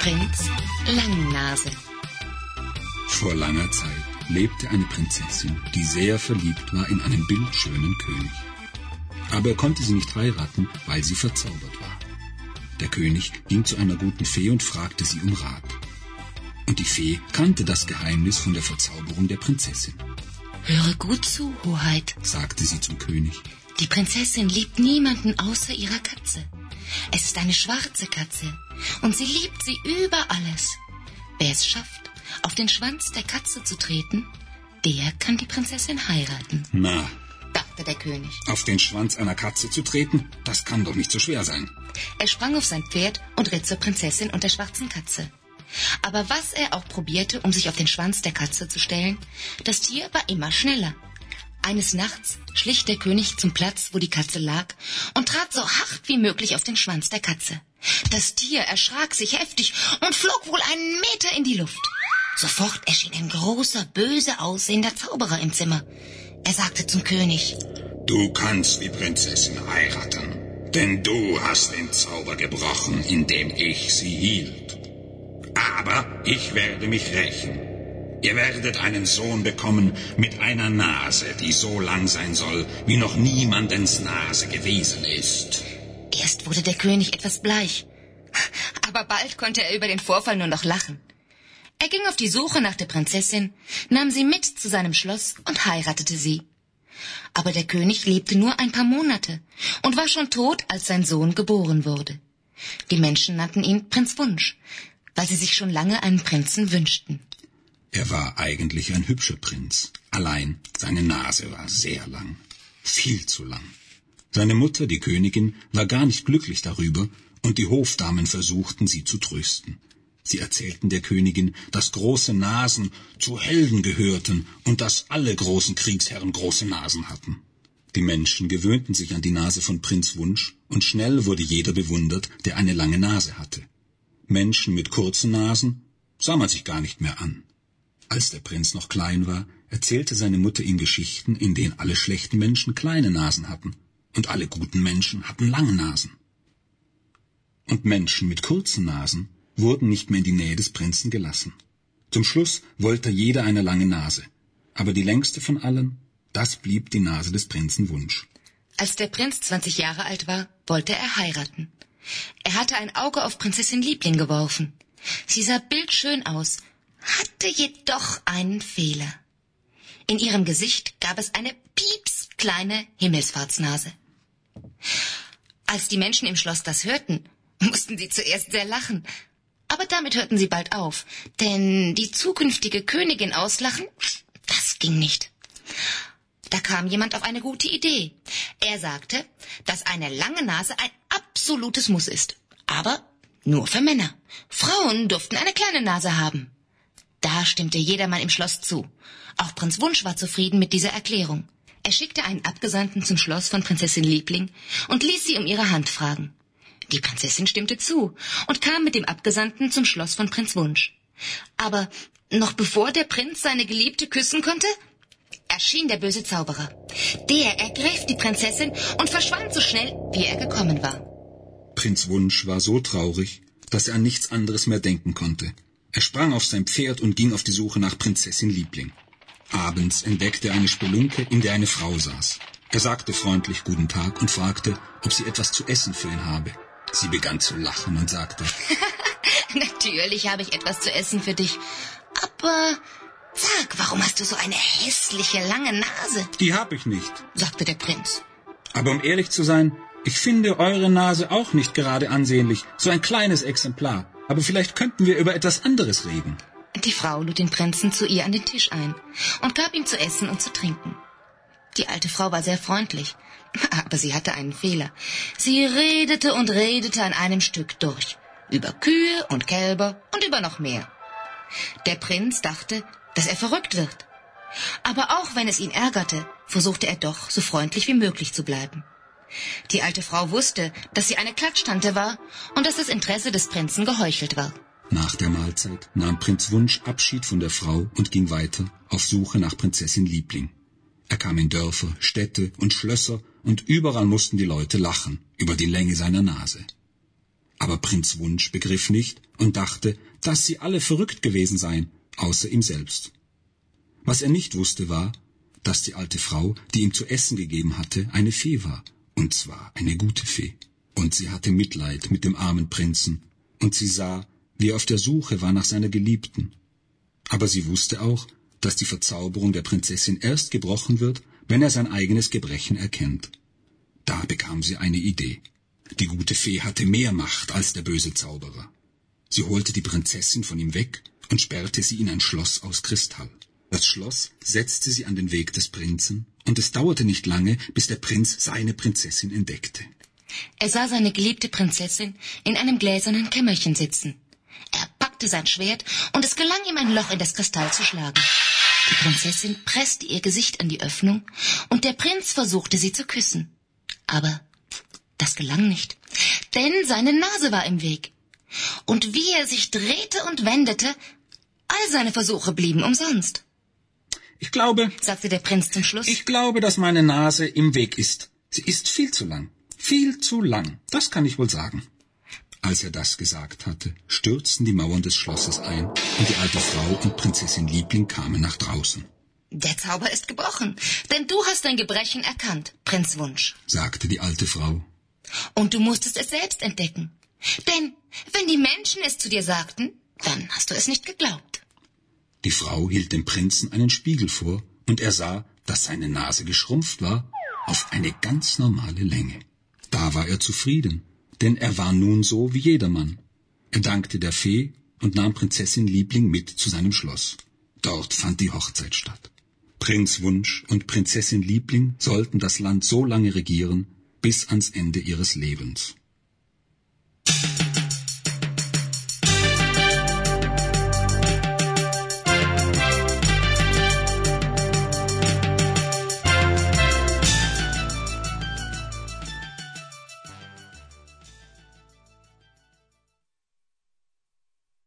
Prinz Langnase. Vor langer Zeit lebte eine Prinzessin, die sehr verliebt war in einen bildschönen König. Aber er konnte sie nicht heiraten, weil sie verzaubert war. Der König ging zu einer guten Fee und fragte sie um Rat. Und die Fee kannte das Geheimnis von der Verzauberung der Prinzessin. Höre gut zu, Hoheit, sagte sie zum König. Die Prinzessin liebt niemanden außer ihrer Katze. Es ist eine schwarze Katze und sie liebt sie über alles. Wer es schafft, auf den Schwanz der Katze zu treten, der kann die Prinzessin heiraten. Na, dachte der König. Auf den Schwanz einer Katze zu treten, das kann doch nicht so schwer sein. Er sprang auf sein Pferd und ritt zur Prinzessin und der schwarzen Katze. Aber was er auch probierte, um sich auf den Schwanz der Katze zu stellen, das Tier war immer schneller. Eines Nachts schlich der König zum Platz, wo die Katze lag, und trat so hart wie möglich auf den Schwanz der Katze. Das Tier erschrak sich heftig und flog wohl einen Meter in die Luft. Sofort erschien ein großer, böse aussehender Zauberer im Zimmer. Er sagte zum König: Du kannst die Prinzessin heiraten, denn du hast den Zauber gebrochen, indem ich sie hielt. Aber ich werde mich rächen. Ihr werdet einen Sohn bekommen mit einer Nase, die so lang sein soll, wie noch niemandens Nase gewesen ist. Erst wurde der König etwas bleich, aber bald konnte er über den Vorfall nur noch lachen. Er ging auf die Suche nach der Prinzessin, nahm sie mit zu seinem Schloss und heiratete sie. Aber der König lebte nur ein paar Monate und war schon tot, als sein Sohn geboren wurde. Die Menschen nannten ihn Prinz Wunsch, weil sie sich schon lange einen Prinzen wünschten. Er war eigentlich ein hübscher Prinz, allein seine Nase war sehr lang, viel zu lang. Seine Mutter, die Königin, war gar nicht glücklich darüber, und die Hofdamen versuchten, sie zu trösten. Sie erzählten der Königin, dass große Nasen zu Helden gehörten und dass alle großen Kriegsherren große Nasen hatten. Die Menschen gewöhnten sich an die Nase von Prinz Wunsch, und schnell wurde jeder bewundert, der eine lange Nase hatte. Menschen mit kurzen Nasen sah man sich gar nicht mehr an. Als der Prinz noch klein war, erzählte seine Mutter ihm Geschichten, in denen alle schlechten Menschen kleine Nasen hatten und alle guten Menschen hatten lange Nasen. Und Menschen mit kurzen Nasen wurden nicht mehr in die Nähe des Prinzen gelassen. Zum Schluss wollte jeder eine lange Nase, aber die längste von allen, das blieb die Nase des Prinzen Wunsch. Als der Prinz 20 Jahre alt war, wollte er heiraten. Er hatte ein Auge auf Prinzessin Liebling geworfen. Sie sah bildschön aus, hatte jedoch einen Fehler. In ihrem Gesicht gab es eine piepskleine Himmelsfahrtsnase. Als die Menschen im Schloss das hörten, mussten sie zuerst sehr lachen. Aber damit hörten sie bald auf, denn die zukünftige Königin auslachen, das ging nicht. Da kam jemand auf eine gute Idee. Er sagte, dass eine lange Nase ein absolutes Muss ist, aber nur für Männer. Frauen durften eine kleine Nase haben. Da stimmte jedermann im Schloss zu. Auch Prinz Wunsch war zufrieden mit dieser Erklärung. Er schickte einen Abgesandten zum Schloss von Prinzessin Liebling und ließ sie um ihre Hand fragen. Die Prinzessin stimmte zu und kam mit dem Abgesandten zum Schloss von Prinz Wunsch. Aber noch bevor der Prinz seine Geliebte küssen konnte, erschien der böse Zauberer. Der ergriff die Prinzessin und verschwand so schnell, wie er gekommen war. Prinz Wunsch war so traurig, dass er an nichts anderes mehr denken konnte. Er sprang auf sein Pferd und ging auf die Suche nach Prinzessin Liebling. Abends entdeckte er eine Spelunke, in der eine Frau saß. Er sagte freundlich Guten Tag und fragte, ob sie etwas zu essen für ihn habe. Sie begann zu lachen und sagte: Natürlich habe ich etwas zu essen für dich. Aber sag, warum hast du so eine hässliche, lange Nase? Die habe ich nicht, sagte der Prinz. Aber um ehrlich zu sein, ich finde eure Nase auch nicht gerade ansehnlich. So ein kleines Exemplar. Aber vielleicht könnten wir über etwas anderes reden. Die Frau lud den Prinzen zu ihr an den Tisch ein und gab ihm zu essen und zu trinken. Die alte Frau war sehr freundlich, aber sie hatte einen Fehler. Sie redete und redete an einem Stück durch. Über Kühe und Kälber und über noch mehr. Der Prinz dachte, dass er verrückt wird. Aber auch wenn es ihn ärgerte, versuchte er doch, so freundlich wie möglich zu bleiben. Die alte Frau wusste, dass sie eine Klatschtante war und dass das Interesse des Prinzen geheuchelt war. Nach der Mahlzeit nahm Prinz Wunsch Abschied von der Frau und ging weiter auf Suche nach Prinzessin Liebling. Er kam in Dörfer, Städte und Schlösser und überall mussten die Leute lachen über die Länge seiner Nase. Aber Prinz Wunsch begriff nicht und dachte, dass sie alle verrückt gewesen seien, außer ihm selbst. Was er nicht wusste war, dass die alte Frau, die ihm zu essen gegeben hatte, eine Fee war, und zwar eine gute Fee. Und sie hatte Mitleid mit dem armen Prinzen, und sie sah, wie er auf der Suche war nach seiner Geliebten. Aber sie wusste auch, dass die Verzauberung der Prinzessin erst gebrochen wird, wenn er sein eigenes Gebrechen erkennt. Da bekam sie eine Idee. Die gute Fee hatte mehr Macht als der böse Zauberer. Sie holte die Prinzessin von ihm weg und sperrte sie in ein Schloss aus Kristall. Das Schloss setzte sie an den Weg des Prinzen, und es dauerte nicht lange, bis der Prinz seine Prinzessin entdeckte. Er sah seine geliebte Prinzessin in einem gläsernen Kämmerchen sitzen. Er packte sein Schwert, und es gelang ihm, ein Loch in das Kristall zu schlagen. Die Prinzessin presste ihr Gesicht an die Öffnung, und der Prinz versuchte, sie zu küssen. Aber das gelang nicht, denn seine Nase war im Weg. Und wie er sich drehte und wendete, all seine Versuche blieben umsonst. Ich glaube, sagte der Prinz zum Schluss, dass meine Nase im Weg ist. Sie ist viel zu lang. Viel zu lang. Das kann ich wohl sagen. Als er das gesagt hatte, stürzten die Mauern des Schlosses ein, und die alte Frau und Prinzessin Liebling kamen nach draußen. Der Zauber ist gebrochen, denn du hast dein Gebrechen erkannt, Prinz Wunsch, sagte die alte Frau. Und du musstest es selbst entdecken. Denn wenn die Menschen es zu dir sagten, dann hast du es nicht geglaubt. Die Frau hielt dem Prinzen einen Spiegel vor, und er sah, dass seine Nase geschrumpft war auf eine ganz normale Länge. Da war er zufrieden, denn er war nun so wie jedermann. Er dankte der Fee und nahm Prinzessin Liebling mit zu seinem Schloss. Dort fand die Hochzeit statt. Prinz Wunsch und Prinzessin Liebling sollten das Land so lange regieren, bis ans Ende ihres Lebens.